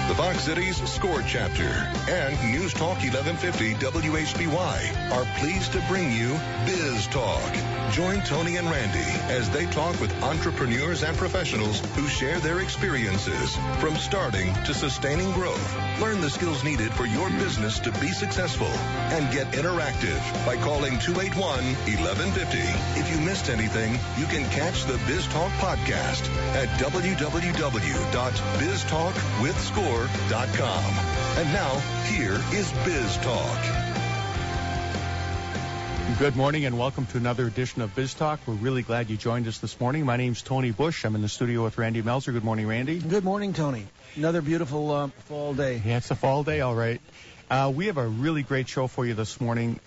the Fox Cities Score Chapter, and News Talk 1150 WHBY are pleased to bring you Biz Talk. Join Tony and Randy as they talk with entrepreneurs and professionals who share their experiences from starting to sustaining growth. Learn the skills needed for your business to be successful and get interactive by calling 281-1150. If you missed anything, you can catch the Biz Talk podcast at www.biztalkwithscore.com. And now, here is Biz Talk. Good morning and welcome to another edition of Biz Talk. We're really glad you joined us this morning. My name's Tony Bush. I'm in the studio with Randy Melzer. Good morning, Randy. Good morning, Tony. Another beautiful fall day. Yeah, it's a fall day, all right. We have a really great show for you this morning.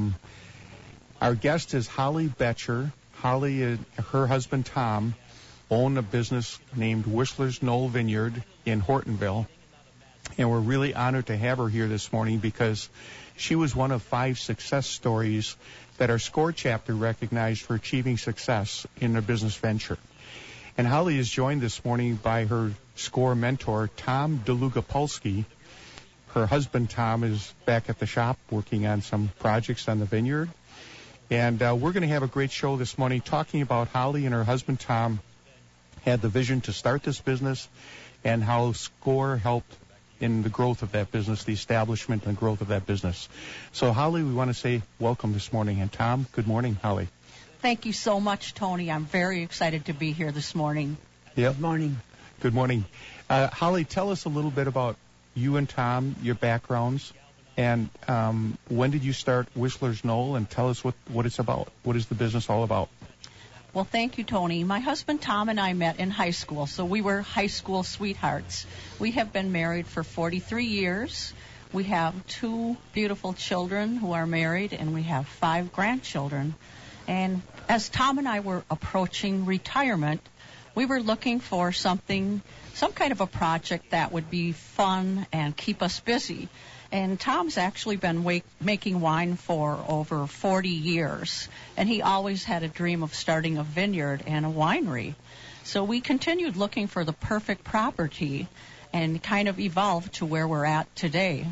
Our guest is Holly Betcher. Holly and her husband, Tom, own a business named Whistler's Knoll Vineyard in Hortonville. And we're really honored to have her here this morning because she was one of 5 success stories that our SCORE chapter recognized for achieving success in their business venture. And Holly is joined this morning by her SCORE mentor, Tom Delugapolsky. Her husband, Tom, is back at the shop working on some projects on the vineyard. And we're going to have a great show this morning talking about Holly and her husband, Tom, had the vision to start this business and how SCORE helped in the growth of that business, the establishment and growth of that business. So, Holly, we want to say welcome this morning. And, Tom, good morning, Holly. Thank you so much, Tony. I'm very excited to be here this morning. Yep. Good morning. Good morning. Holly, tell us a little bit about you and Tom, your backgrounds, and when did you start Whistler's Knoll, and tell us what it's about. What is the business all about? Well, thank you, Tony. My husband, Tom, and I met in high school, so we were high school sweethearts. We have been married for 43 years. We have 2 beautiful children who are married, and we have 5 grandchildren. And as Tom and I were approaching retirement, we were looking for some kind of a project that would be fun and keep us busy. And Tom's actually been making wine for over 40 years, and he always had a dream of starting a vineyard and a winery. So we continued looking for the perfect property and kind of evolved to where we're at today.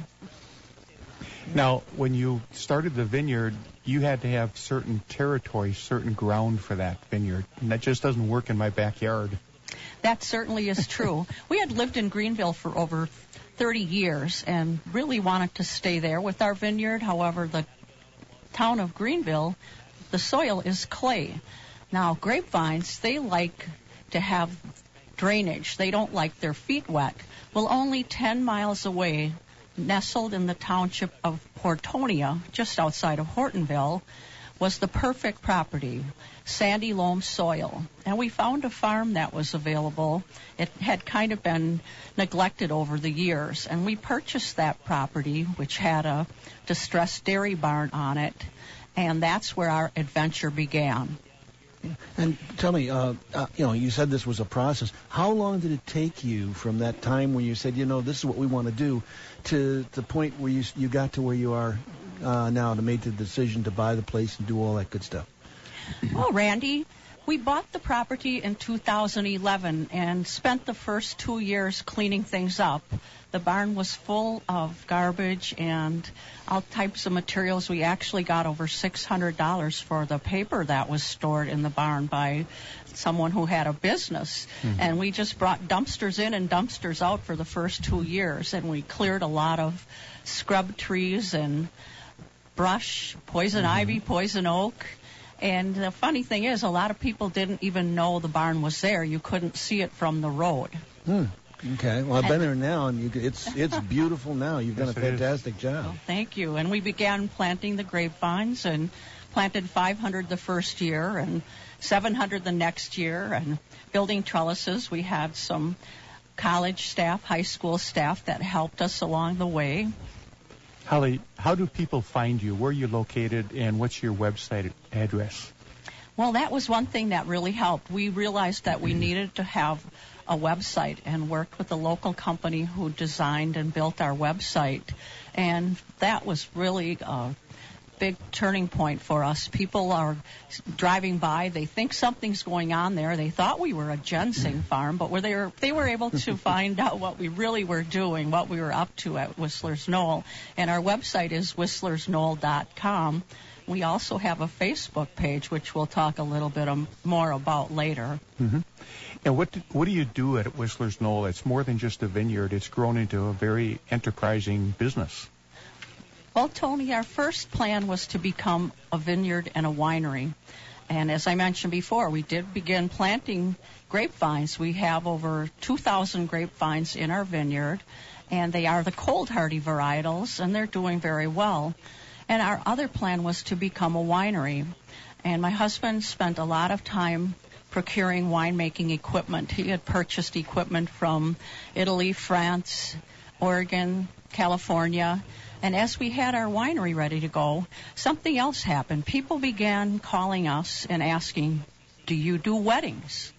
Now, when you started the vineyard, you had to have certain territory, certain ground for that vineyard, and that just doesn't work in my backyard. That certainly is true. We had lived in Greenville for over 30 years and really wanted to stay there with our vineyard. However, the town of Greenville, the soil is clay. Now, grapevines, they like to have drainage. They don't like their feet wet. Well, only 10 miles away, nestled in the township of Portonia, just outside of Hortonville, was the perfect property, sandy loam soil. And we found a farm that was available. It had kind of been neglected over the years. And we purchased that property, which had a distressed dairy barn on it. And that's where our adventure began. And tell me, you said this was a process. How long did it take you from that time when you said, this is what we want to do, to the point where you got to where you are now to make the decision to buy the place and do all that good stuff? Well, Randy, we bought the property in 2011 and spent the first 2 years cleaning things up. The barn was full of garbage and all types of materials. We actually got over $600 for the paper that was stored in the barn by someone who had a business. Mm-hmm. And we just brought dumpsters in and dumpsters out for the first 2 years. And we cleared a lot of scrub trees and brush, poison ivy, poison oak. And the funny thing is, a lot of people didn't even know the barn was there. You couldn't see it from the road. Okay. Well, I've been there now, and it's beautiful now. You've done a fantastic job. Well, thank you. And we began planting the grapevines and planted 500 the first year and 700 the next year. And building trellises, we had some college staff, high school staff that helped us along the way. Holly, how do people find you? Where are you located, and what's your website address? Well, that was one thing that really helped. We realized that we needed to have a website and worked with a local company who designed and built our website. And that was really big turning point for us. People are driving by. They think something's going on there. They thought we were a ginseng farm, but they were able to find out what we really were doing, what we were up to at Whistler's Knoll. And our website is whistlersknoll.com. We also have a Facebook page, which we'll talk a little bit more about later. Mm-hmm. And what do you do at Whistler's Knoll? It's more than just a vineyard. It's grown into a very enterprising business. Well, Tony, our first plan was to become a vineyard and a winery. And as I mentioned before, we did begin planting grapevines. We have over 2,000 grapevines in our vineyard, and they are the cold hardy varietals, and they're doing very well. And our other plan was to become a winery. And my husband spent a lot of time procuring winemaking equipment. He had purchased equipment from Italy, France, Oregon, California. And as we had our winery ready to go, something else happened. People began calling us and asking, "Do you do weddings?"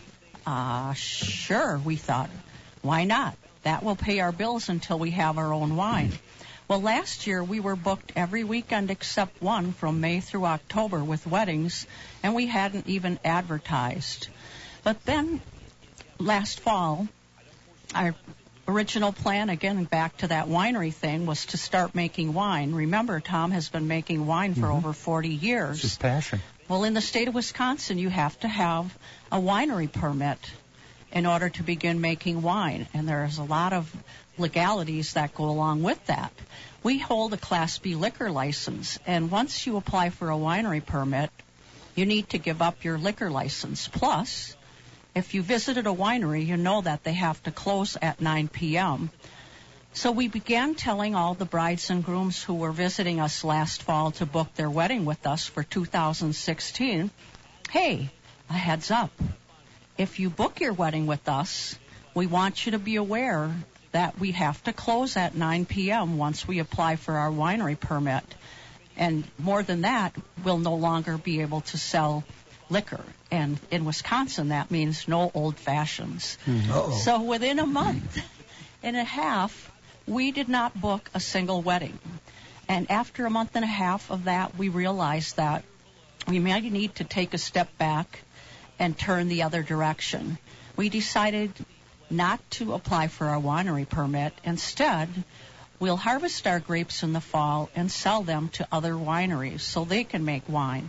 Sure, we thought. Why not? That will pay our bills until we have our own wine. Well, last year we were booked every weekend except one from May through October with weddings, and we hadn't even advertised. But then last fall, our original plan, again, back to that winery thing, was to start making wine. Remember, Tom has been making wine for over 40 years. It's his passion. Well, in the state of Wisconsin, you have to have a winery permit in order to begin making wine, and there's a lot of legalities that go along with that. We hold a Class B liquor license, and once you apply for a winery permit, you need to give up your liquor license. Plus, if you visited a winery, you know that they have to close at 9 p.m. So we began telling all the brides and grooms who were visiting us last fall to book their wedding with us for 2016, hey, a heads up. If you book your wedding with us, we want you to be aware that we have to close at 9 p.m. once we apply for our winery permit. And more than that, we'll no longer be able to sell liquor. And in Wisconsin, that means no old fashions. Uh-oh. So within a month and a half, we did not book a single wedding. And after a month and a half of that, we realized that we might need to take a step back and turn the other direction. We decided not to apply for our winery permit. Instead, we'll harvest our grapes in the fall and sell them to other wineries so they can make wine.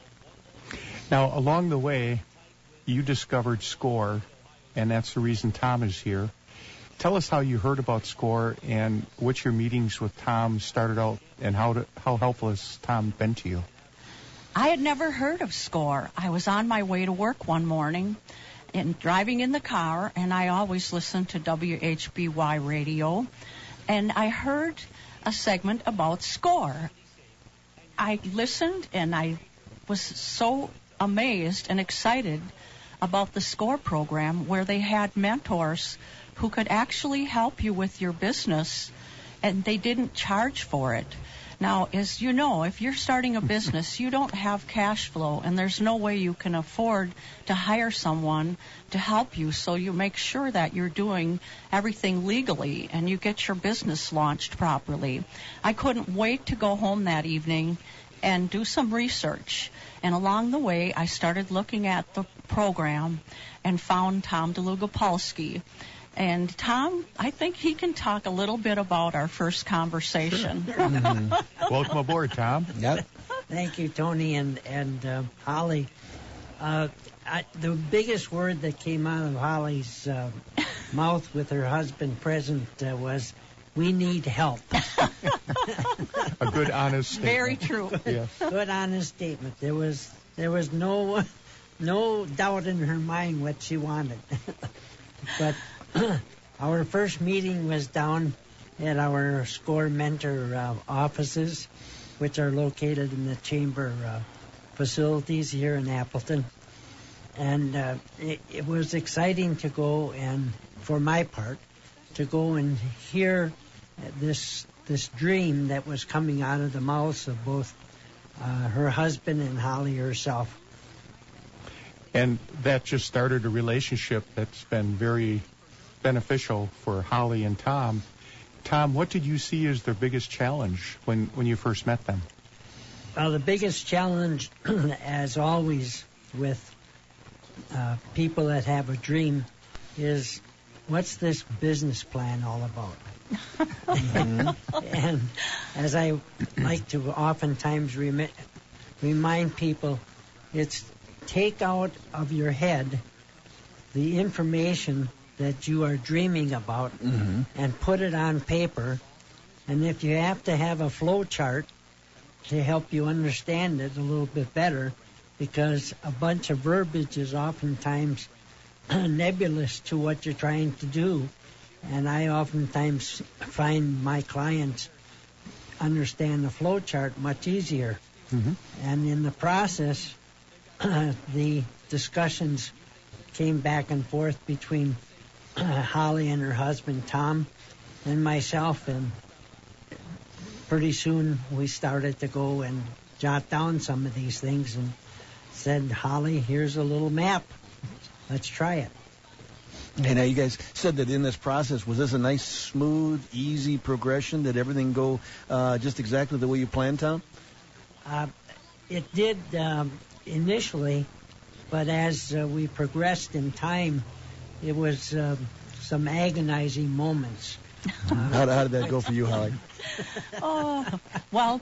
Now, along the way, you discovered SCORE, and that's the reason Tom is here. Tell us how you heard about SCORE and what your meetings with Tom started out, and how helpful has Tom been to you? I had never heard of SCORE. I was on my way to work one morning and driving in the car, and I always listen to WHBY radio, and I heard a segment about SCORE. I listened, and I was so amazed and excited about the SCORE program, where they had mentors who could actually help you with your business, and they didn't charge for it. Now, as you know, if you're starting a business, you don't have cash flow, and there's no way you can afford to hire someone to help you, so you make sure that you're doing everything legally and you get your business launched properly. I couldn't wait to go home that evening and do some research. And along the way, I started looking at the program and found Tom DeLugopolsky. And Tom, I think he can talk a little bit about our first conversation. Sure. Mm-hmm. Welcome aboard, Tom. Yep. Thank you, Tony and Holly. The biggest word that came out of Holly's mouth with her husband present was, "We need help." A good, honest statement. Very true. Yes. Good, honest statement. There was no doubt in her mind what she wanted. But our first meeting was down at our SCORE Mentor offices, which are located in the chamber facilities here in Appleton. And it was exciting to go, and for my part, to go and hear this dream that was coming out of the mouths of both her husband and Holly herself. And that just started a relationship that's been very beneficial for Holly and Tom. Tom, what did you see as their biggest challenge when you first met them? Well, the biggest challenge, as always, with people that have a dream is, what's this business plan all about? And as I like to oftentimes remind people, it's take out of your head the information that you are dreaming about and put it on paper. And if you have to have a flow chart to help you understand it a little bit better, because a bunch of verbiage is oftentimes nebulous to what you're trying to do. And I oftentimes find my clients understand the flow chart much easier. And in the process, the discussions came back and forth between Holly and her husband Tom and myself, and pretty soon we started to go and jot down some of these things and said, Holly, here's a little map. Let's try it. And now you guys said that in this process, was this a nice, smooth, easy progression? Did everything go just exactly the way you planned, Tom? It did initially, but as we progressed in time, it was some agonizing moments. How did that go for you, Holly? Well,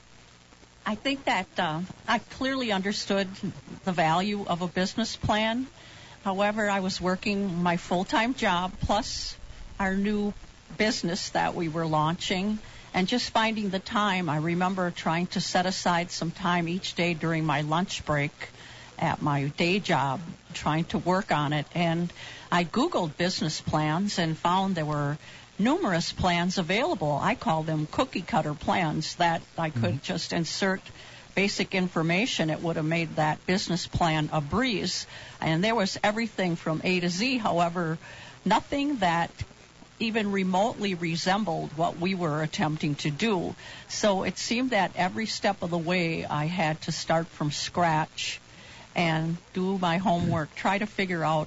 I think that I clearly understood the value of a business plan. However, I was working my full-time job plus our new business that we were launching, and just finding the time. I remember trying to set aside some time each day during my lunch break at my day job, trying to work on it. And I Googled business plans and found there were numerous plans available. I call them cookie-cutter plans that I could just insert basic information. It would have made that business plan a breeze. And there was everything from A to Z. However, nothing that even remotely resembled what we were attempting to do. So it seemed that every step of the way I had to start from scratch and do my homework, try to figure out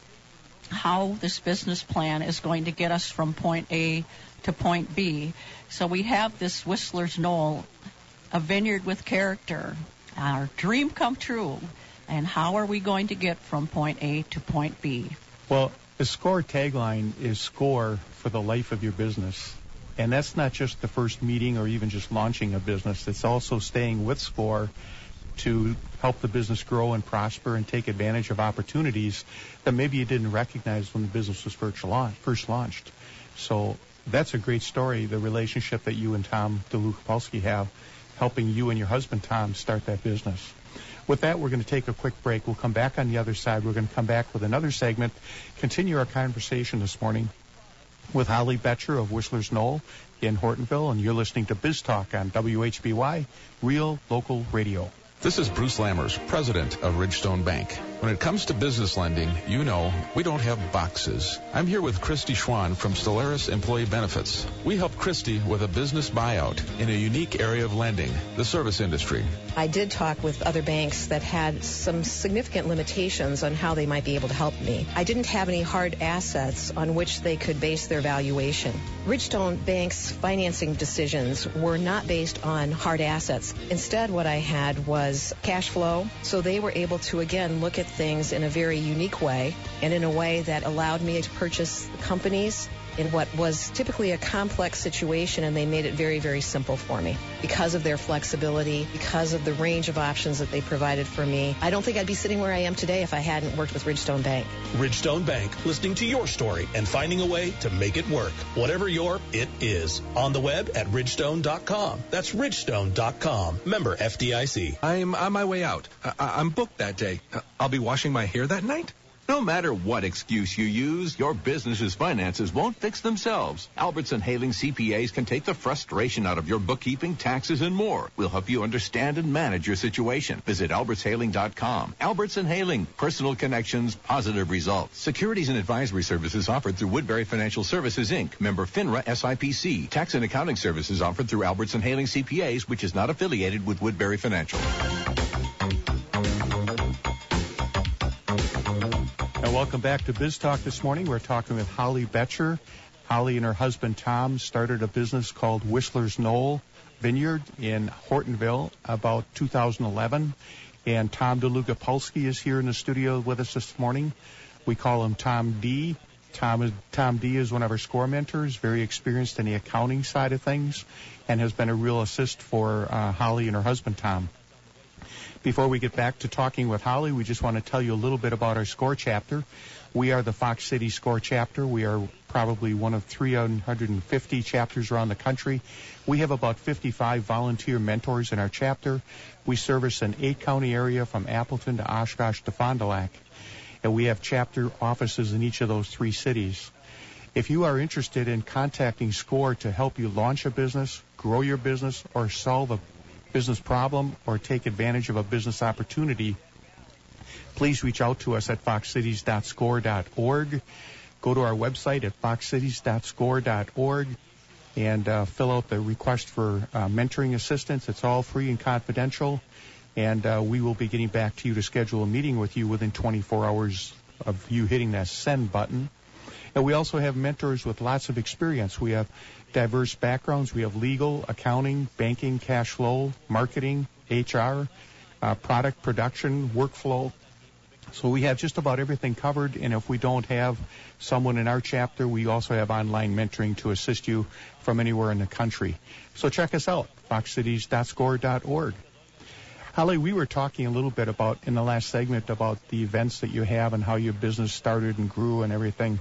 how this business plan is going to get us from point A to point B. So we have this Whistler's Knoll, a vineyard with character, our dream come true, and how are we going to get from point A to point B? Well, the SCORE tagline is SCORE for the life of your business. And that's not just the first meeting or even just launching a business. It's also staying with SCORE to help the business grow and prosper and take advantage of opportunities that maybe you didn't recognize when the business was first launched. So that's a great story, the relationship that you and Tom DeLucapolsky have, helping you and your husband, Tom, start that business. With that, we're going to take a quick break. We'll come back on the other side. We're going to come back with another segment, continue our conversation this morning with Holly Betcher of Whistler's Knoll in Hortonville, and you're listening to Biz Talk on WHBY, Real Local Radio. This is Bruce Lammers, president of Ridgestone Bank. When it comes to business lending, you know we don't have boxes. I'm here with Christy Schwann from Stellaris Employee Benefits. We help Christy with a business buyout in a unique area of lending, the service industry. I did talk with other banks that had some significant limitations on how they might be able to help me. I didn't have any hard assets on which they could base their valuation. Ridgestone Bank's financing decisions were not based on hard assets. Instead, what I had was cash flow, so they were able to, again, look at things in a very unique way and in a way that allowed me to purchase companies in what was typically a complex situation, and they made it very, very simple for me. Because of their flexibility, because of the range of options that they provided for me, I don't think I'd be sitting where I am today if I hadn't worked with Ridgestone Bank. Ridgestone Bank, listening to your story and finding a way to make it work. Whatever it is. On the web at ridgestone.com. That's ridgestone.com. Member FDIC. I'm on my way out. I'm booked that day. I'll be washing my hair that night. No matter what excuse you use, your business's finances won't fix themselves. Albertson Haling CPAs can take the frustration out of your bookkeeping, taxes, and more. We'll help you understand and manage your situation. Visit albertshaling.com. Albertson Haling, personal connections, positive results. Securities and advisory services offered through Woodbury Financial Services, Inc., member FINRA SIPC. Tax and accounting services offered through Albertson Haling CPAs, which is not affiliated with Woodbury Financial. Welcome back to Biz Talk this morning. We're talking with Holly Betcher. Holly and her husband Tom started a business called Whistler's Knoll Vineyard in Hortonville about 2011. And Tom DeLuca-Polsky is here in the studio with us this morning. We call him Tom D. Tom D is one of our SCORE mentors, very experienced in the accounting side of things, and has been a real assist for Holly and her husband, Tom. Before we get back to talking with Holly, we just want to tell you a little bit about our SCORE chapter. We are the Fox City SCORE chapter. We are probably one of 350 chapters around the country. We have about 55 volunteer mentors in our chapter. We service an 8-county area from Appleton to Oshkosh to Fond du Lac. And we have chapter offices in each of those 3 cities. If you are interested in contacting SCORE to help you launch a business, grow your business, or solve a business problem, or take advantage of a business opportunity, please reach out to us at foxcities.score.org. Go to our website at foxcities.score.org and fill out the request for mentoring assistance. It's all free and confidential, and we will be getting back to you to schedule a meeting with you within 24 hours of you hitting that send button. And we also have mentors with lots of experience. We have diverse backgrounds. We have legal, accounting, banking, cash flow, marketing, HR, product production, workflow. So we have just about everything covered, and if we don't have someone in our chapter, we also have online mentoring to assist you from anywhere in the country. So check us out, foxcities.score.org. Holly, we were talking a little bit about, in the last segment, about the events that you have and how your business started and grew and everything.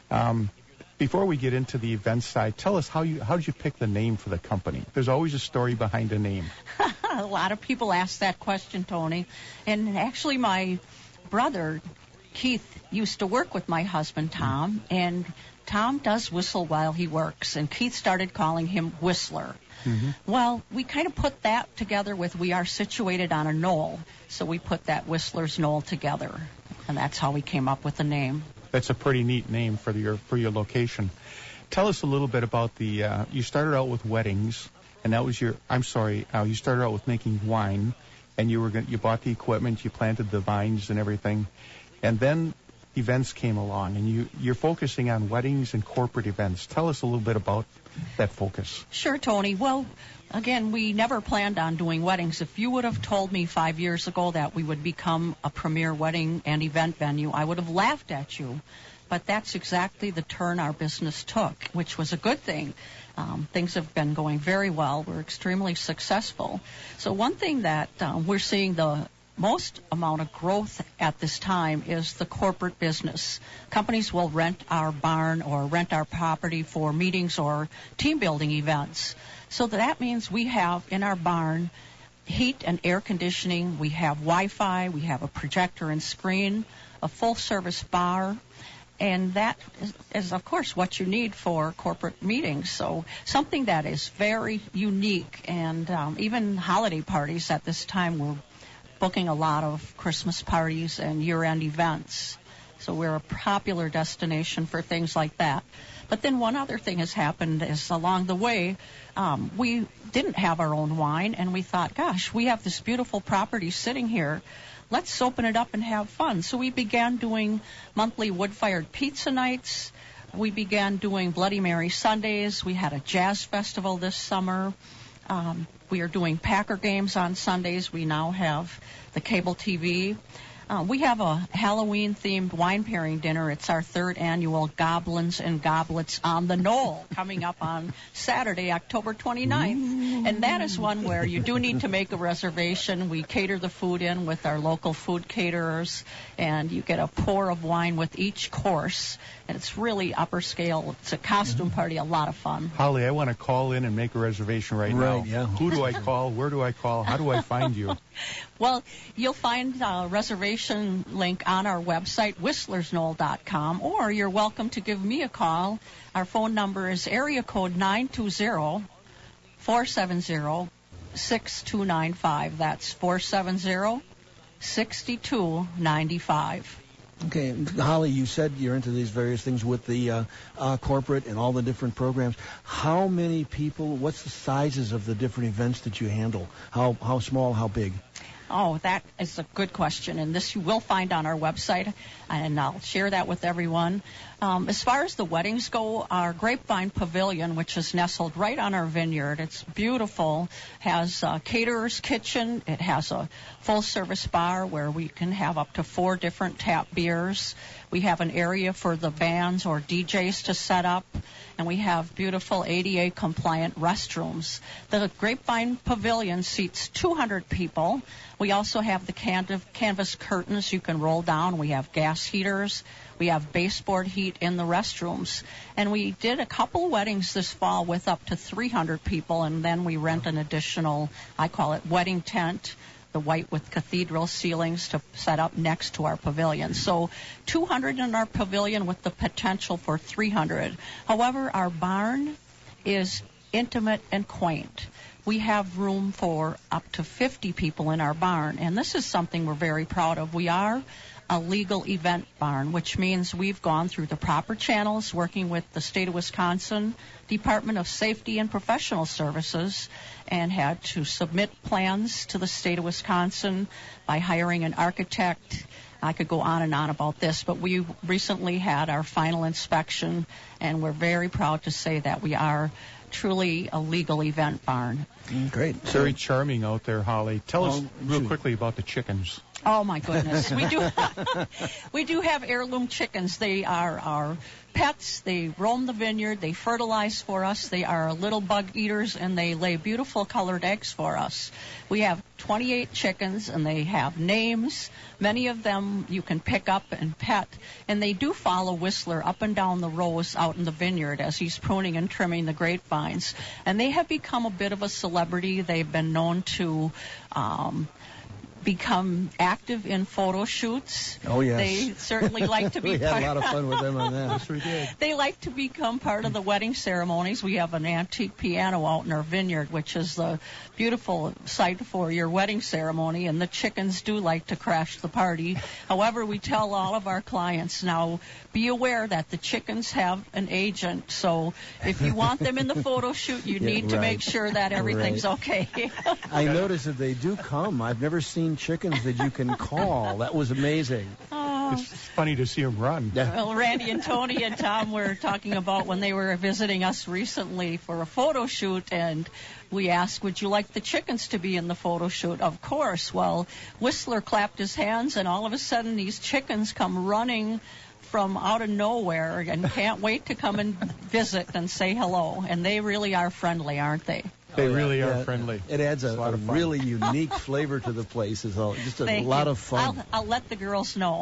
Before we get into the events side, tell us how did you pick the name for the company? There's always a story behind a name. A lot of people ask that question, Tony. And actually, my brother, Keith, used to work with my husband, Tom, and Tom does whistle while he works, and Keith started calling him Whistler. Mm-hmm. Well, we kind of put that together with we are situated on a knoll, so we put that Whistler's Knoll together, and that's how we came up with the name. That's a pretty neat name for your location. Tell us a little bit about you started out with weddings, and that was you started out with making wine, and you bought the equipment, you planted the vines and everything, and then events came along, and you're focusing on weddings and corporate events. Tell us a little bit about that focus. Sure, Tony. Well, again, we never planned on doing weddings. If you would have told me 5 years ago that we would become a premier wedding and event venue, I would have laughed at you. But that's exactly the turn our business took, which was a good thing. Things have been going very well. We're extremely successful. So one thing that we're seeing the most amount of growth at this time is the corporate business. Companies will rent our barn or rent our property for meetings or team building events. So that means we have in our barn heat and air conditioning, we have Wi-Fi, we have a projector and screen, a full-service bar, and that is, of course, what you need for corporate meetings. So something that is very unique, and even holiday parties at this time, we're booking a lot of Christmas parties and year-end events. So we're a popular destination for things like that. But then one other thing has happened is along the way, we didn't have our own wine, and we thought, gosh, we have this beautiful property sitting here. Let's open it up and have fun. So we began doing monthly wood-fired pizza nights. We began doing Bloody Mary Sundays. We had a jazz festival this summer. We are doing Packer games on Sundays. We now have the cable TV. We have a Halloween-themed wine pairing dinner. It's our 3rd annual Goblins and Goblets on the Knoll coming up on Saturday, October 29th. And that is one where you do need to make a reservation. We cater the food in with our local food caterers, and you get a pour of wine with each course. And it's really upper scale. It's a costume party, a lot of fun. Holly, I want to call in and make a reservation right now. Yeah. Who do I call? Where do I call? How do I find you? Well, you'll find a reservation link on our website, whistlersknoll.com, or you're welcome to give me a call. Our phone number is area code 920-470-6295. That's 470-6295. Okay, Holly, you said you're into these various things with the corporate and all the different programs. How many people, what's the sizes of the different events that you handle? How small, how big? Oh, that is a good question, and this you will find on our website, and I'll share that with everyone. As far as the weddings go, our Grapevine Pavilion, which is nestled right on our vineyard, it's beautiful, has a caterer's kitchen. It has a full-service bar where we can have up to 4 different tap beers. We have an area for the bands or DJs to set up, and we have beautiful ADA-compliant restrooms. The Grapevine Pavilion seats 200 people. We also have the canvas curtains you can roll down. We have gas heaters. We have baseboard heat in the restrooms. And we did a couple weddings this fall with up to 300 people, and then we rent an additional, I call it wedding tent, the white with cathedral ceilings, to set up next to our pavilion. So 200 in our pavilion with the potential for 300. However, our barn is intimate and quaint. We have room for up to 50 people in our barn, and this is something we're very proud of. We are a legal event barn, which means we've gone through the proper channels working with the State of Wisconsin Department of Safety and Professional Services, and had to submit plans to the State of Wisconsin by hiring an architect. I could go on and on about this, but we recently had our final inspection, and we're very proud to say that we are truly a legal event barn. Great. Very charming out there, Holly. Tell us real quickly about the chickens. Oh, my goodness. We do have heirloom chickens. They are our pets. They roam the vineyard. They fertilize for us. They are little bug eaters, and they lay beautiful colored eggs for us. We have 28 chickens, and they have names. Many of them you can pick up and pet, and they do follow Whistler up and down the rows out in the vineyard as he's pruning and trimming the grapevines. And they have become a bit of a celebrity. They've been known to become active in photo shoots. Oh, yes. They certainly like to be we had a lot of fun with them on that. Yes, we did. They like to become part of the wedding ceremonies. We have an antique piano out in our vineyard, which is the beautiful site for your wedding ceremony, and the chickens do like to crash the party. However, we tell all of our clients now, be aware that the chickens have an agent, so if you want them in the photo shoot, you need to make sure that everything's okay. I noticed that they do come. I've never seen chickens that you can call. That was amazing. It's funny to see them run. Well, Randy and Tony and Tom were talking about when they were visiting us recently for a photo shoot, and we asked, would you like the chickens to be in the photo shoot? Of course. Well, Whistler clapped his hands, and all of a sudden these chickens come running from out of nowhere and can't wait to come and visit and say hello. And they really are friendly, aren't they? They really are friendly. It adds a really unique flavor to the place. It's just a lot of fun. I'll let the girls know.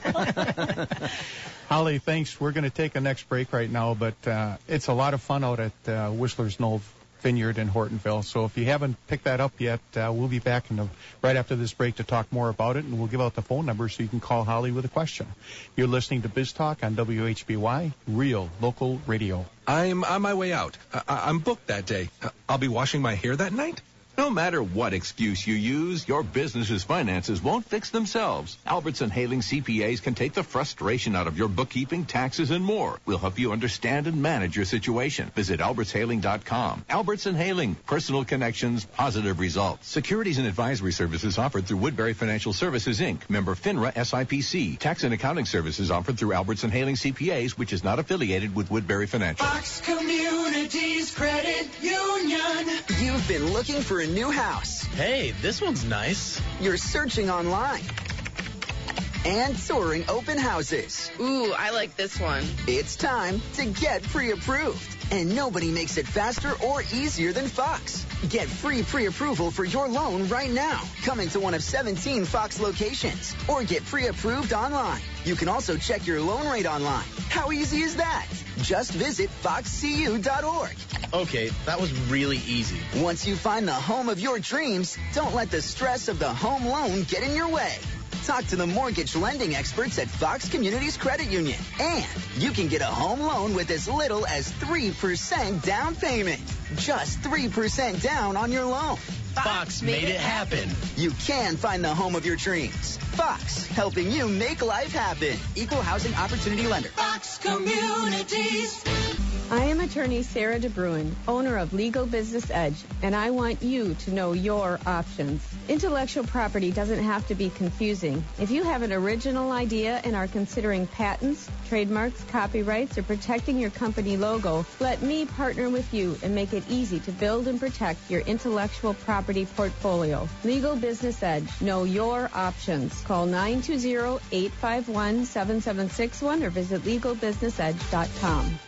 Holly, thanks. We're going to take a next break right now, but it's a lot of fun out at Whistler's Knoll Vineyard in Hortonville. So if you haven't picked that up yet, we'll be back right after this break to talk more about it, and we'll give out the phone number so you can call Holly with a question. You're listening to Biz Talk on WHBY, real local radio. I'm on my way out. I'm booked that day. I'll be washing my hair that night. No matter what excuse you use, your business's finances won't fix themselves. Albertson Haling CPAs can take the frustration out of your bookkeeping, taxes, and more. We'll help you understand and manage your situation. Visit albertshaling.com. Albertson Haling, personal connections, positive results. Securities and advisory services offered through Woodbury Financial Services, Inc., member FINRA SIPC. Tax and accounting services offered through Albertson Haling CPAs, which is not affiliated with Woodbury Financial. Fox Communities Credit Union. You've been looking for a new house. Hey, this one's nice. You're searching online and touring open houses. Ooh, I like this one. It's time to get pre-approved. And nobody makes it faster or easier than Fox. Get free pre-approval for your loan right now. Coming to one of 17 Fox locations. Or get pre-approved online. You can also check your loan rate online. How easy is that? Just visit foxcu.org. Okay, that was really easy. Once you find the home of your dreams, don't let the stress of the home loan get in your way. Talk to the mortgage lending experts at Fox Communities Credit Union. And you can get a home loan with as little as 3% down payment. Just 3% down on your loan. Fox made it happen. You can find the home of your dreams. Fox, helping you make life happen. Equal housing opportunity lender. Fox Communities. I am attorney Sarah DeBruin, owner of Legal Business Edge, and I want you to know your options. Intellectual property doesn't have to be confusing. If you have an original idea and are considering patents, trademarks, copyrights, or protecting your company logo, let me partner with you and make it easy to build and protect your intellectual property portfolio. Legal Business Edge. Know your options. Call 920-851-7761 or visit legalbusinessedge.com.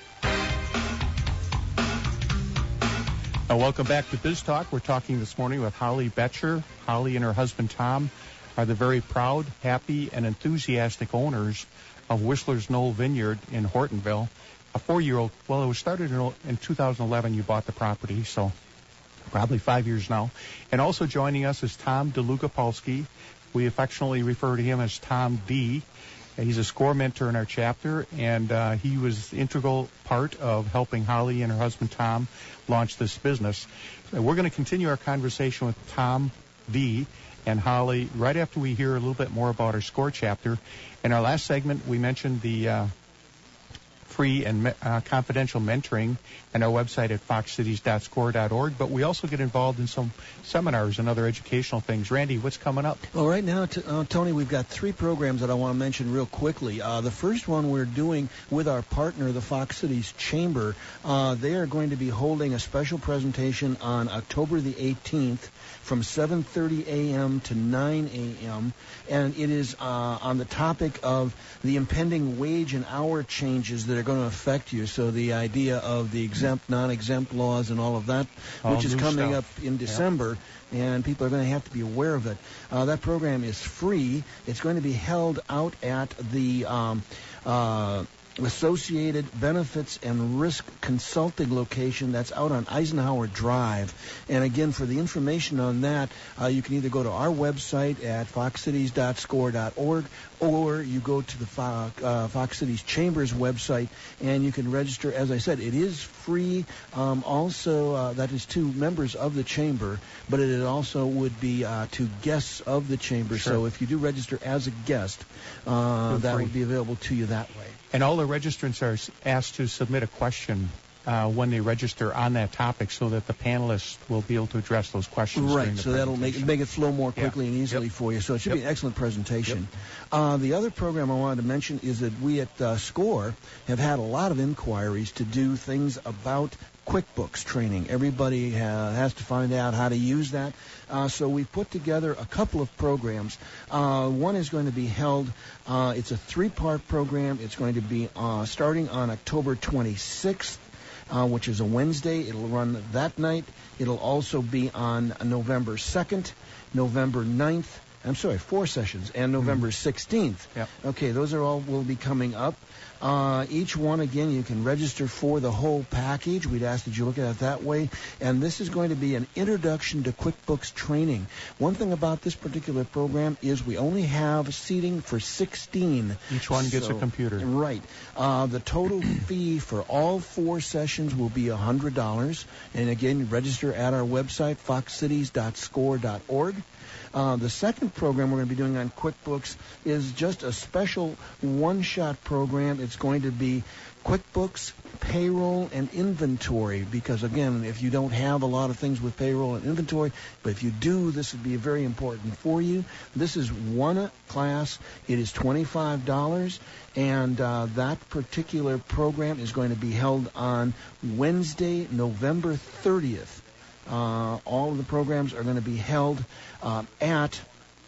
Welcome back to Biz Talk. We're talking this morning with Holly Betcher. Holly and her husband Tom are the very proud, happy, and enthusiastic owners of Whistler's Knoll Vineyard in Hortonville. A 4-year-old, well, it was started in 2011. You bought the property, so probably 5 years now. And also joining us is Tom DeLugopolsky. We affectionately refer to him as Tom D. He's a SCORE mentor in our chapter, and he was integral part of helping Holly and her husband Tom launch this business. We're going to continue our conversation with Tom V. and Holly right after we hear a little bit more about our SCORE chapter. In our last segment, we mentioned the free and confidential mentoring and our website at foxcities.score.org, but we also get involved in some seminars and other educational things. Randy, what's coming up? Well, right now, Tony, we've got 3 programs that I want to mention real quickly. The first one we're doing with our partner, the Fox Cities Chamber. They are going to be holding a special presentation on October the 18th from 7:30 a.m. to 9 a.m., and it is on the topic of the impending wage and hour changes that are going to affect you. So the idea of the exempt, non-exempt laws and all of that, which is coming up in December, and people are going to have to be aware of it. That program is free. It's going to be held out at the Associated Benefits and Risk Consulting location. That's out on Eisenhower Drive. And again, for the information on that, you can either go to our website at foxcities.score.org, or you go to the Fox Cities Chamber's website, and you can register. As I said, it is free. Also, that is to members of the Chamber, but it also would be to guests of the Chamber. Sure. So if you do register as a guest, that would be available to you that way. And all the registrants are asked to submit a question when they register on that topic, so that the panelists will be able to address those questions. Right, so that'll make it flow more quickly and easily for you. So it should be an excellent presentation. The other program I wanted to mention is that we at SCORE have had a lot of inquiries to do things about QuickBooks training. Everybody has to find out how to use that. So we put together a couple of programs. One is going to be held, it's a 3-part program. It's going to be starting on October 26th, which is a Wednesday. It'll run that night. It'll also be on November 2nd, November 9th. 4 sessions, and November 16th. Okay, those are all will be coming up. Each one, again, you can register for the whole package. We'd ask that you look at it that way. And this is going to be an introduction to QuickBooks training. One thing about this particular program is we only have seating for 16. Each one gets a computer. Right. The total fee for all 4 sessions will be $100. And again, register at our website, foxcities.score.org. The second program we're going to be doing on QuickBooks is just a special one-shot program. It's going to be QuickBooks, payroll, and inventory, because, again, if you don't have a lot of things with payroll and inventory, but if you do, this would be very important for you. This is one class. It is $25, and that particular program is going to be held on Wednesday, November 30th. All of the programs are going to be held at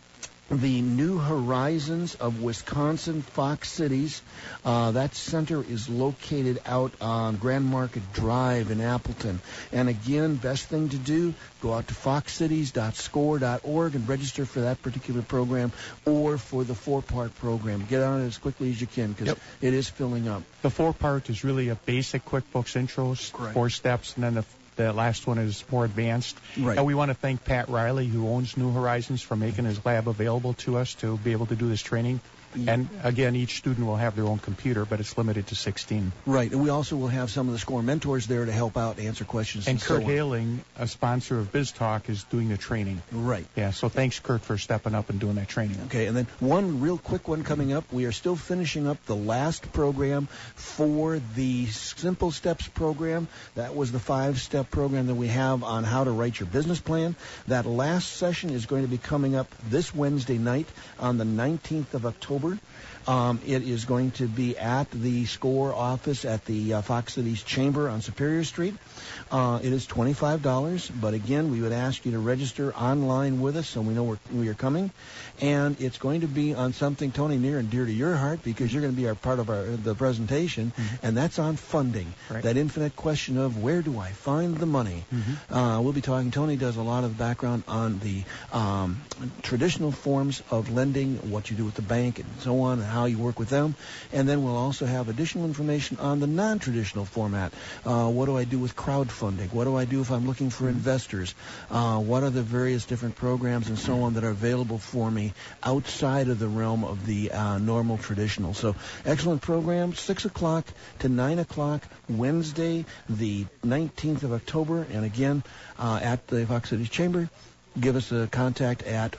the New Horizons of Wisconsin, Fox Cities. That center is located out on Grand Market Drive in Appleton. And again, best thing to do, go out to foxcities.score.org and register for that particular program or for the 4-part program. Get on it as quickly as you can, because it is filling up. The 4-part is really a basic QuickBooks intro, 4 steps, and then the last one is more advanced. Right. And we want to thank Pat Riley, who owns New Horizons, for making his lab available to us to be able to do this training. And again, each student will have their own computer, but it's limited to 16. Right, and we also will have some of the SCORE mentors there to help out, answer questions, and so Kurt on. Haling, a sponsor of Biz Talk, is doing the training. Right. Yeah, so thanks, Kurt, for stepping up and doing that training. Okay, and then one real quick one coming up. We are still finishing up the last program for the Simple Steps program. That was the 5-step program that we have on how to write your business plan. That last session is going to be coming up this Wednesday night on the 19th of October. It is going to be at the SCORE office at the Fox Cities Chamber on Superior Street. It is $25, but again, we would ask you to register online with us so we know we are coming. And it's going to be on something, Tony, near and dear to your heart, because you're going to be part of the presentation, and that's on funding. Right. That infinite question of where do I find the money? We'll be talking. Tony does a lot of background on the traditional forms of lending, what you do with the bank, and so on, and how you work with them. And then we'll also have additional information on the non-traditional format. What do I do with crowdfunding? What do I do if I'm looking for investors? What are the various different programs and so on that are available for me outside of the realm of the normal traditional? So excellent program, 6 o'clock to 9 o'clock, Wednesday, the 19th of October. And again, at the Fox Cities Chamber, give us a contact at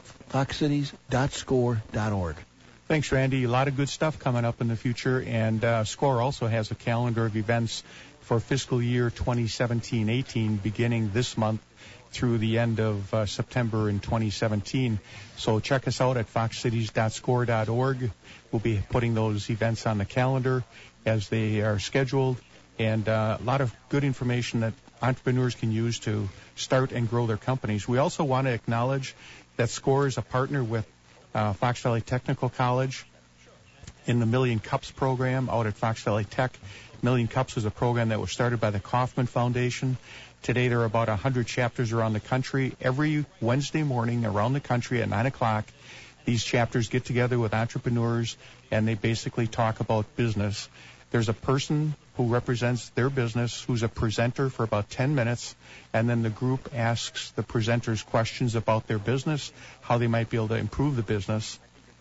foxcities.score.org. Thanks, Randy. A lot of good stuff coming up in the future, and SCORE also has a calendar of events for fiscal year 2017-18 beginning this month through the end of September in 2017. So check us out at foxcities.score.org. We'll be putting those events on the calendar as they are scheduled, and a lot of good information that entrepreneurs can use to start and grow their companies. We also want to acknowledge that SCORE is a partner with Fox Valley Technical College in the Million Cups program out at Fox Valley Tech. Million Cups is a program that was started by the Kauffman Foundation. Today there are about 100 chapters around the country. Every Wednesday morning around the country at 9 o'clock, these chapters get together with entrepreneurs and they basically talk about business. There's a person who represents their business who's a presenter for about 10 minutes, and then the group asks the presenters questions about their business, how they might be able to improve the business.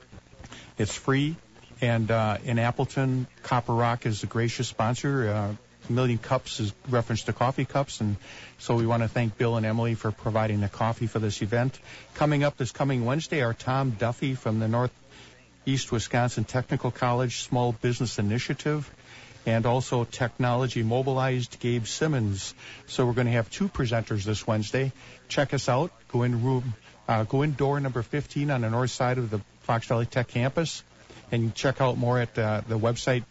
It's free, and in Appleton, Copper Rock is a gracious sponsor. Million Cups is reference to coffee cups, and so we want to thank Bill and Emily for providing the coffee for this event. Coming up this coming Wednesday are Tom Duffy from the Northeast Wisconsin Technical College Small Business Initiative, and also Technology Mobilized Gabe Simmons. So we're going to have two presenters this Wednesday. Check us out. Go in door number 15 on the north side of the Fox Valley Tech campus, and check out more at the website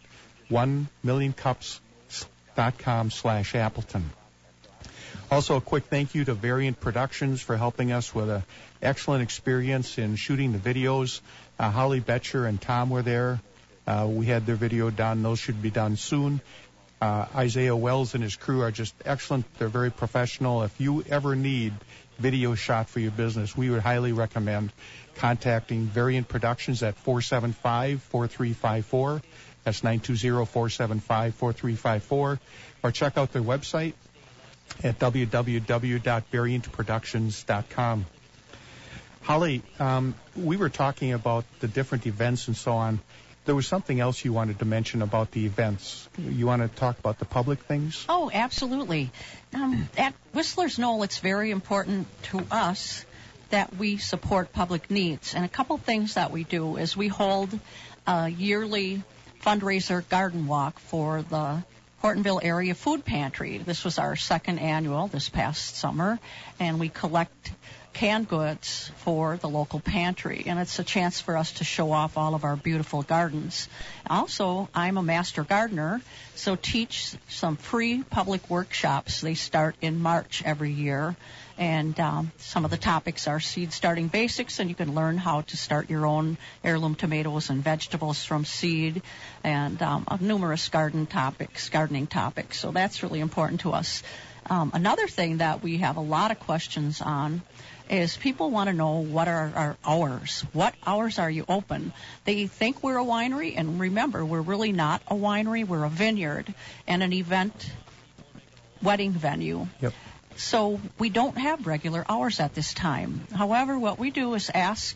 1millioncups.com/Appleton. Also, a quick thank you to Variant Productions for helping us with an excellent experience in shooting the videos. Holly Betcher and Tom were there. We had their video done. Those should be done soon. Isaiah Wells and his crew are just excellent. They're very professional. If you ever need video shot for your business, we would highly recommend contacting Variant Productions at 475-4354. That's 920-475-4354. Or check out their website at www.variantproductions.com. Holly, we were talking about the different events and so on. There was something else you wanted to mention about the events. You want to talk about the public things? Oh, absolutely. At Whistler's Knoll, it's very important to us that we support public needs. And a couple things that we do is we hold a yearly fundraiser garden walk for the Hortonville Area Food Pantry. This was our second annual this past summer, and we collect canned goods for the local pantry, and it's a chance for us to show off all of our beautiful gardens. Also, I'm a master gardener, so teach some free public workshops. They start in March every year, and some of the topics are seed starting basics, and you can learn how to start your own heirloom tomatoes and vegetables from seed, and numerous gardening topics. So that's really important to us. Another thing that we have a lot of questions on is people want to know what are our hours. What hours are you open? They think we're a winery, and remember, we're really not a winery. We're a vineyard and an event wedding venue. Yep. So we don't have regular hours at this time. However, what we do is ask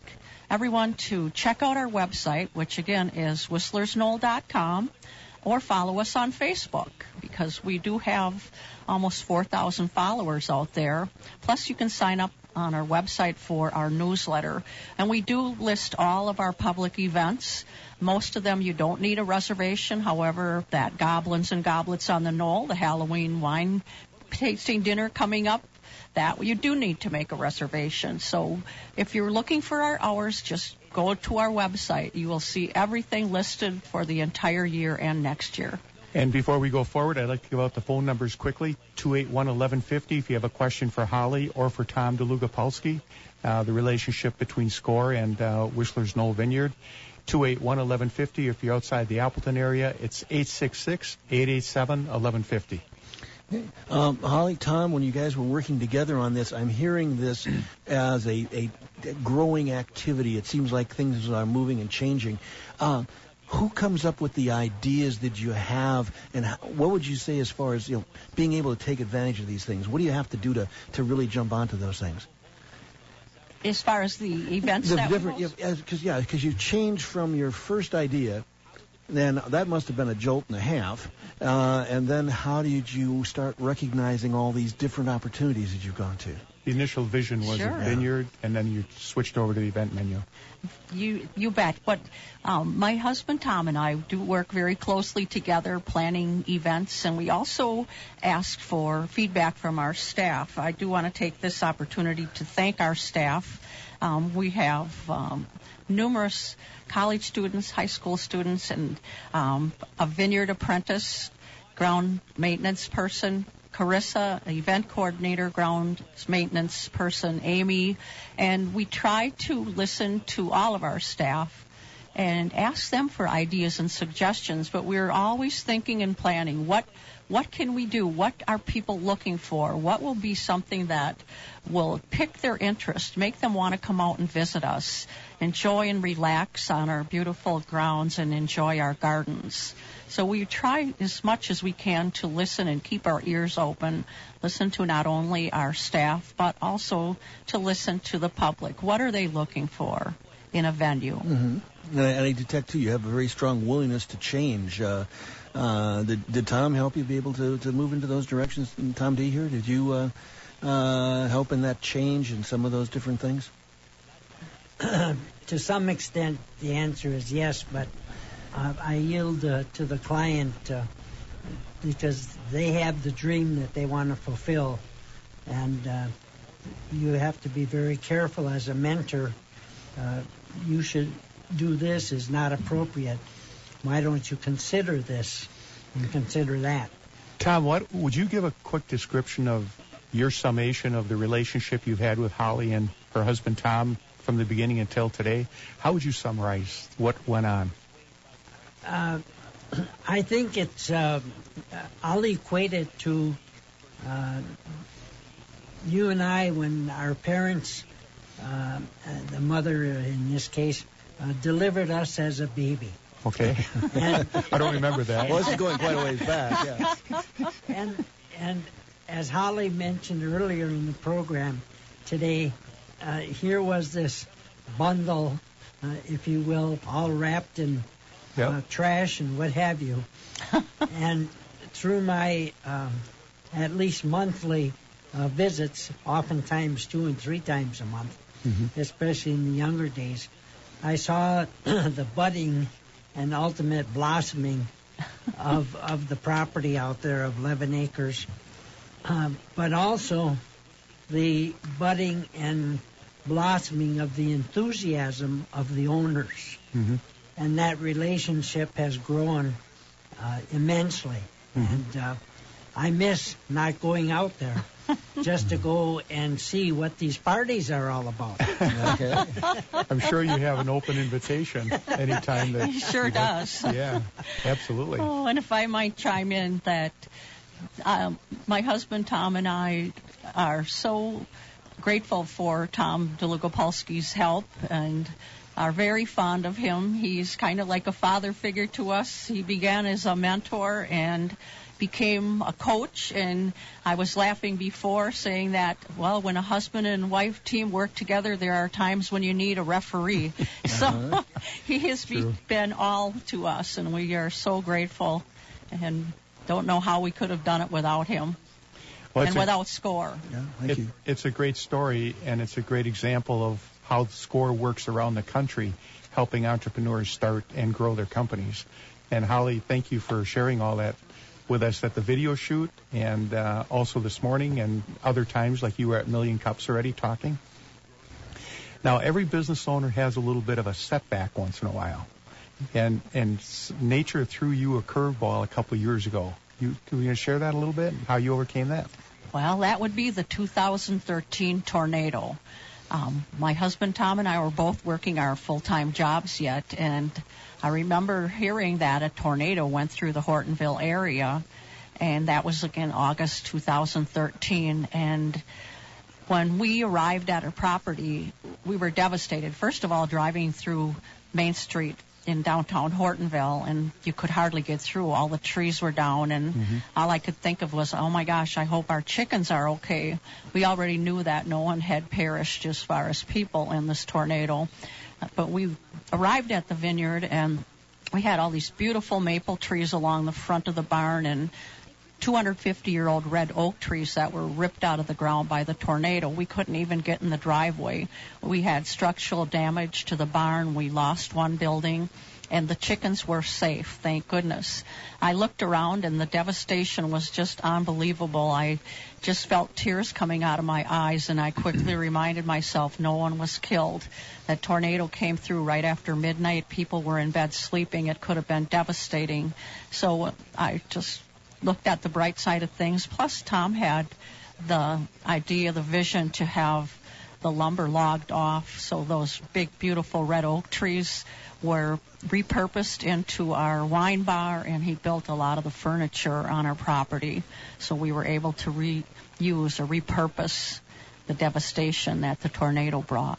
everyone to check out our website, which again is whistlersknoll.com, or follow us on Facebook, because we do have almost 4,000 followers out there. Plus, you can sign up on our website for our newsletter. And we do list all of our public events. Most of them you don't need a reservation. However, that Goblins and Goblets on the Knoll, the Halloween wine tasting dinner coming up, that you do need to make a reservation. So if you're looking for our hours, just go to our website. You will see everything listed for the entire year and next year. And before we go forward, I'd like to give out the phone numbers quickly. 281-1150 if you have a question for Holly or for Tom Dlugopolsky, the relationship between SCORE and Whistler's Knoll Vineyard. 281-1150 if you're outside the Appleton area. It's 866-887-1150. Holly, Tom, when you guys were working together on this, I'm hearing this as a growing activity. It seems like things are moving and changing. Who comes up with the ideas that you have, and what would you say as far as being able to take advantage of these things? What do you have to do to really jump onto those things? As far as the events that because you changed from your first idea, then that must have been a jolt and a half. And then how did you start recognizing all these different opportunities that you've gone to? The initial vision was a vineyard, and then you switched over to the event menu. You bet. But my husband Tom and I do work very closely together planning events, and we also ask for feedback from our staff. I do want to take this opportunity to thank our staff. We have numerous college students, high school students, and a vineyard apprentice, ground maintenance person, Carissa, event coordinator, ground maintenance person, Amy, and we try to listen to all of our staff and ask them for ideas and suggestions, but we're always thinking and planning. What can we do? What are people looking for? What will be something that will pick their interest, make them want to come out and visit us, enjoy and relax on our beautiful grounds, and enjoy our gardens? So we try as much as we can to listen and keep our ears open, listen to not only our staff, but also to listen to the public. What are they looking for in a venue? Mm-hmm. And I detect, too, you have a very strong willingness to change. Did Tom help you be able to move into those directions? And Tom D. here, did you help in that change in some of those different things? To some extent, the answer is yes, but I yield to the client because they have the dream that they want to fulfill, and you have to be very careful as a mentor. You should do this is not appropriate. Why don't you consider this and consider that? Tom, would you give a quick description of your summation of the relationship you've had with Holly and her husband Tom from the beginning until today? How would you summarize what went on? I think it's, I'll equate it to you and I when our parents, the mother in this case, delivered us as a baby. Okay. I don't remember that. Well, this is going quite a ways back, yeah. And as Holly mentioned earlier in the program today, here was this bundle, if you will, all wrapped in trash and what have you. And through my at least monthly visits, oftentimes 2 and 3 times a month, especially in the younger days, I saw the budding and ultimate blossoming of the property out there of 11 acres, but also the budding and blossoming of the enthusiasm of the owners. And that relationship has grown immensely. And I miss not going out there just to go and see what these parties are all about. Okay. I'm sure you have an open invitation anytime that... He sure does. Yeah, absolutely. Oh, and if I might chime in that my husband Tom and I are so grateful for Tom Dlugopolsky's help and are very fond of him. He's kind of like a father figure to us. He began as a mentor, and became a coach, and I was laughing before saying that, well, when a husband and wife team work together, there are times when you need a referee. So he has been all to us, and we are so grateful and don't know how we could have done it without him. Well, and without SCORE. Yeah, thank you. It's a great story, and it's a great example of how SCORE works around the country, helping entrepreneurs start and grow their companies. And Holly, thank you for sharing all that with us at the video shoot and also this morning and other times, like you were at Million Cups already talking. Now, every business owner has a little bit of a setback once in a while. And nature threw you a curveball a couple of years ago. Can you share that a little bit, how you overcame that? Well, that would be the 2013 tornado. My husband Tom and I were both working our full-time jobs yet, and I remember hearing that a tornado went through the Hortonville area, and that was again August 2013. And when we arrived at our property, we were devastated. First of all, driving through Main Street in downtown Hortonville, and you could hardly get through. All the trees were down, and all I could think of was, oh my gosh, I hope our chickens are okay. We already knew that no one had perished as far as people in this tornado. But we arrived at the vineyard, and we had all these beautiful maple trees along the front of the barn, and 250-year-old red oak trees that were ripped out of the ground by the tornado. We couldn't even get in the driveway. We had structural damage to the barn. We lost one building, and the chickens were safe, thank goodness. I looked around, and the devastation was just unbelievable. I just felt tears coming out of my eyes, and I quickly reminded myself no one was killed. That tornado came through right after midnight. People were in bed sleeping. It could have been devastating. So I just looked at the bright side of things. Plus, Tom had the idea, the vision to have the lumber logged off, so those big, beautiful red oak trees were repurposed into our wine bar, and he built a lot of the furniture on our property. So we were able to reuse or repurpose the devastation that the tornado brought.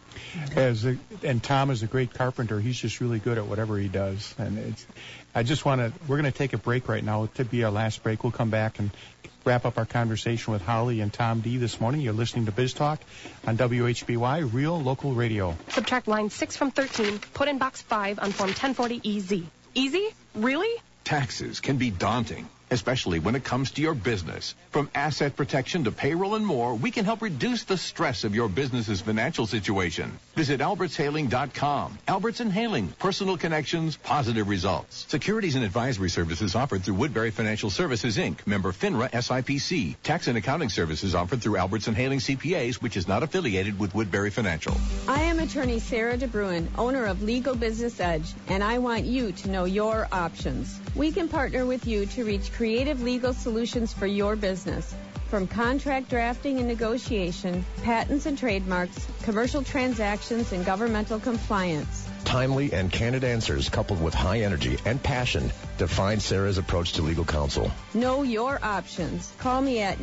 And Tom is a great carpenter. He's just really good at whatever he does. And we're going to take a break right now to be our last break. We'll come back and wrap up our conversation with Holly and Tom D this morning. You're listening to Biz Talk on WHBY, Real Local Radio. Subtract line 6 from 13. Put in box 5 on form 1040EZ. Easy? Really? Taxes can be daunting, especially when it comes to your business. From asset protection to payroll and more, we can help reduce the stress of your business's financial situation. Visit albertshailing.com. Alberts and Hailing, personal connections, positive results. Securities and advisory services offered through Woodbury Financial Services, Inc., member FINRA SIPC. Tax and accounting services offered through Alberts and Hailing CPAs, which is not affiliated with Woodbury Financial. I am attorney Sarah DeBruin, owner of Legal Business Edge, and I want you to know your options. We can partner with you to reach creative legal solutions for your business. From contract drafting and negotiation, patents and trademarks, commercial transactions, and governmental compliance. Timely and candid answers coupled with high energy and passion define Sarah's approach to legal counsel. Know your options. Call me at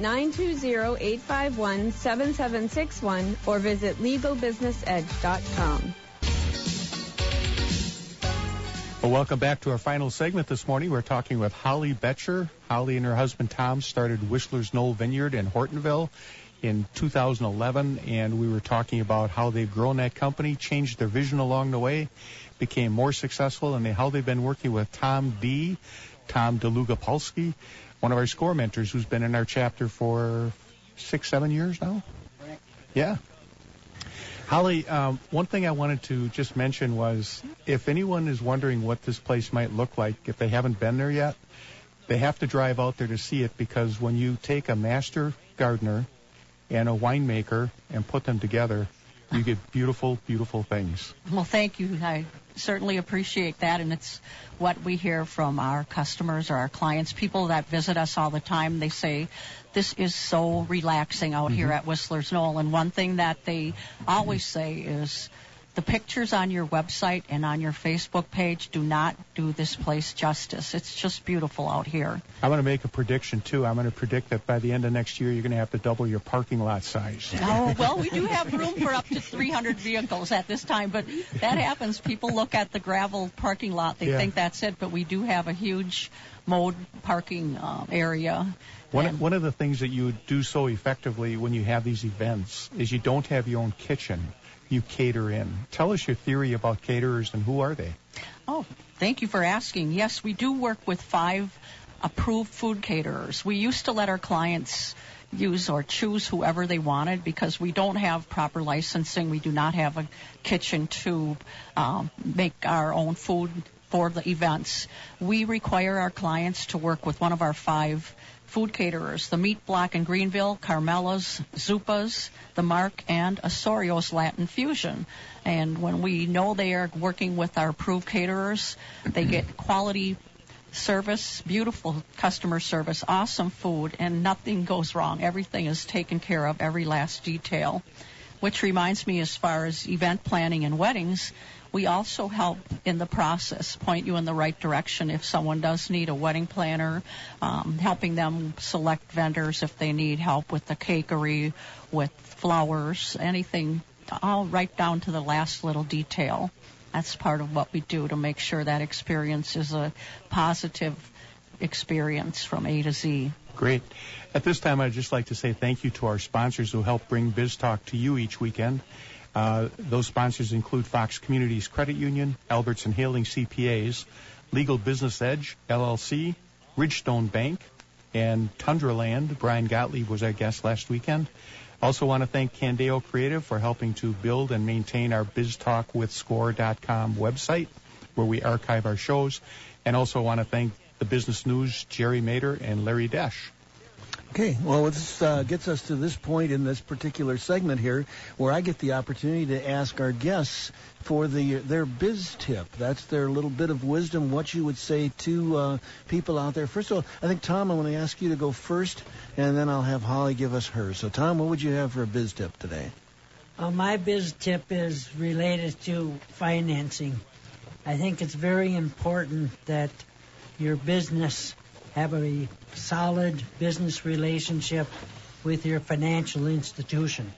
920-851-7761 or visit LegalBusinessEdge.com. Well, welcome back to our final segment this morning. We're talking with Holly Betcher. Holly and her husband Tom started Whistler's Knoll Vineyard in Hortonville in 2011, and we were talking about how they've grown that company, changed their vision along the way, became more successful, and how they've been working with Tom DeLuga-Polsky, one of our SCORE mentors who's been in our chapter for 6-7 years now. Yeah. Holly, one thing I wanted to just mention was if anyone is wondering what this place might look like, if they haven't been there yet, they have to drive out there to see it, because when you take a master gardener and a winemaker and put them together, you get beautiful, beautiful things. Well, thank you. I certainly appreciate that, and it's what we hear from our customers or our clients, people that visit us all the time. They say, this is so relaxing out here at Whistler's Knoll. And one thing that they always say is The pictures on your website and on your Facebook page do not do this place justice. It's just beautiful out here. I'm going to make a prediction, too. I'm going to predict that by the end of next year, you're going to have to double your parking lot size. Oh, well, we do have room for up to 300 vehicles at this time, but that happens. People look at the gravel parking lot. They think that's it, but we do have a huge mode parking area. One of the things that you do so effectively when you have these events is you don't have your own kitchen. You cater in. Tell us your theory about caterers and who are they? Oh, thank you for asking. Yes, we do work with 5 approved food caterers. We used to let our clients use or choose whoever they wanted because we don't have proper licensing. We do not have a kitchen to make our own food for the events. We require our clients to work with one of our 5 food caterers, the Meat Block in Greenville, Carmela's, Zupa's, the Mark, and Osorio's Latin Fusion. And when we know they are working with our approved caterers, they get quality service, beautiful customer service, awesome food, and nothing goes wrong. Everything is taken care of, every last detail. Which reminds me, as far as event planning and weddings, we also help in the process, point you in the right direction if someone does need a wedding planner, helping them select vendors if they need help with the cakery, with flowers, anything, all right down to the last little detail. That's part of what we do to make sure that experience is a positive experience from A to Z. Great. At this time, I'd just like to say thank you to our sponsors who help bring Biz Talk to you each weekend. Those sponsors include Fox Communities Credit Union, Albertson Haling CPAs, Legal Business Edge, LLC, Ridgestone Bank, and Tundraland. Brian Gottlieb was our guest last weekend. Also want to thank Candeo Creative for helping to build and maintain our BizTalkWithScore.com website, where we archive our shows. And also want to thank the Business News, Jerry Mader and Larry Desch. Okay, well, this gets us to this point in this particular segment here where I get the opportunity to ask our guests for their biz tip. That's their little bit of wisdom, what you would say to people out there. First of all, I think, Tom, I'm going to ask you to go first, and then I'll have Holly give us hers. So, Tom, what would you have for a biz tip today? My biz tip is related to financing. I think it's very important that your business have a solid business relationship with your financial institution.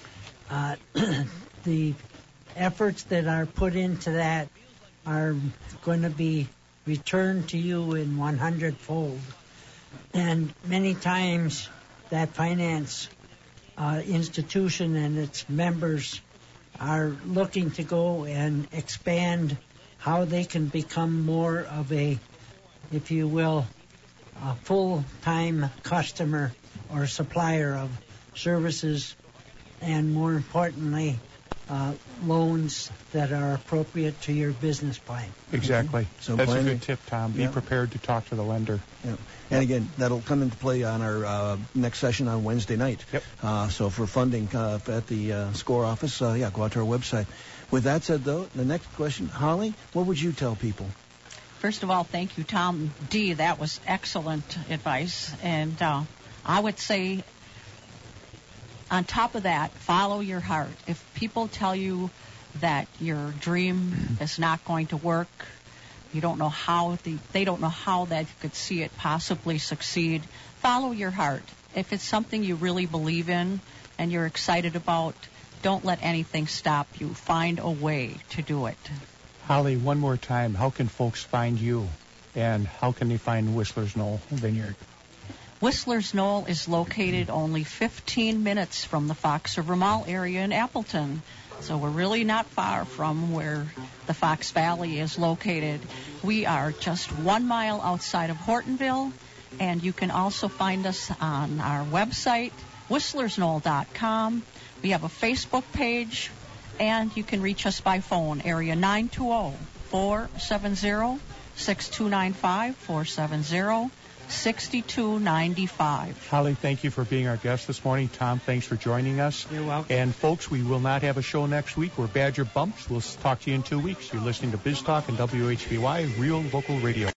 The efforts that are put into that are going to be returned to you in 100-fold. And many times that finance institution and its members are looking to go and expand how they can become more of a, if you will, a full-time customer or supplier of services, and more importantly, loans that are appropriate to your business plan. Exactly. So that's planning, a good tip, Tom. Be prepared to talk to the lender. Yeah. And again, that'll come into play on our next session on Wednesday night. Yep. So for funding at the SCORE office, go out to our website. With that said, though, the next question, Holly, what would you tell people? First of all, thank you, Tom D. That was excellent advice. And I would say, on top of that, follow your heart. If people tell you that your dream is not going to work, you don't know how they don't know how that you could see it possibly succeed, follow your heart. If it's something you really believe in and you're excited about, don't let anything stop you. Find a way to do it. Holly, one more time, how can folks find you, and how can they find Whistler's Knoll Vineyard? Whistler's Knoll is located only 15 minutes from the Fox River Mall area in Appleton. So we're really not far from where the Fox Valley is located. We are just 1 mile outside of Hortonville, and you can also find us on our website, whistlersknoll.com. We have a Facebook page, and you can reach us by phone, area 920-470-6295, 470-6295. Holly, thank you for being our guest this morning. Tom, thanks for joining us. You're welcome. And folks, we will not have a show next week. We're Badger Bumps. We'll talk to you in 2 weeks. You're listening to Biz Talk and WHBY, Real Local Radio.